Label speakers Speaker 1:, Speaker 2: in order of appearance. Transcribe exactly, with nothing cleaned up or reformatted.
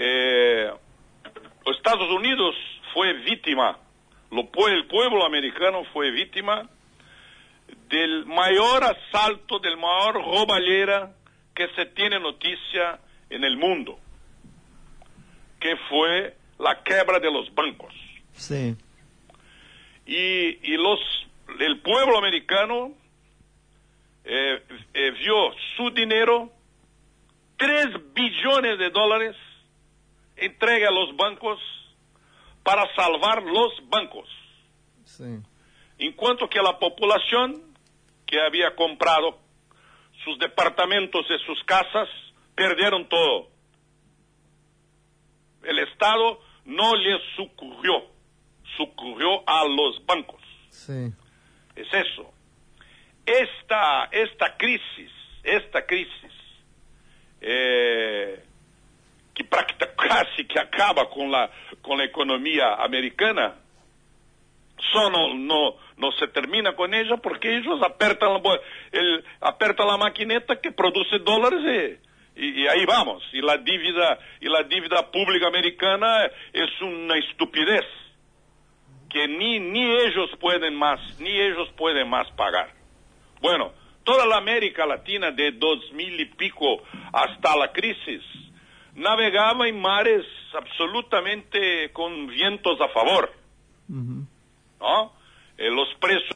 Speaker 1: eh, los Estados Unidos fue víctima, lo, el pueblo americano fue víctima del mayor asalto, del mayor robalera que se tiene noticia en el mundo, que fue la quiebra de los bancos.
Speaker 2: Sí.
Speaker 1: Y, y los, el pueblo americano eh, eh, vio su dinero, tres billones de dólares, entregue a los bancos para salvar los bancos.
Speaker 2: Sí.
Speaker 1: En cuanto que la población que había comprado sus departamentos y sus casas, perdieron todo. El Estado no les sucurrió, sucurrió a los bancos.
Speaker 2: Sí.
Speaker 1: Es eso. Esta, esta crisis, esta crisis, eh, que prácticamente casi que acaba con la, con la economía americana, solo no, no se termina con ella porque ellos apertan la, el, apertan la maquineta que produce dólares y, y, y ahí vamos. Y la dívida, y la dívida pública americana es una estupidez que ni, ni ellos pueden más, ni ellos pueden más pagar. Bueno, toda la América Latina de dos mil y pico hasta la crisis navegaba en mares absolutamente con vientos a favor.
Speaker 2: Uh-huh.
Speaker 1: ¿No? Eh, los precios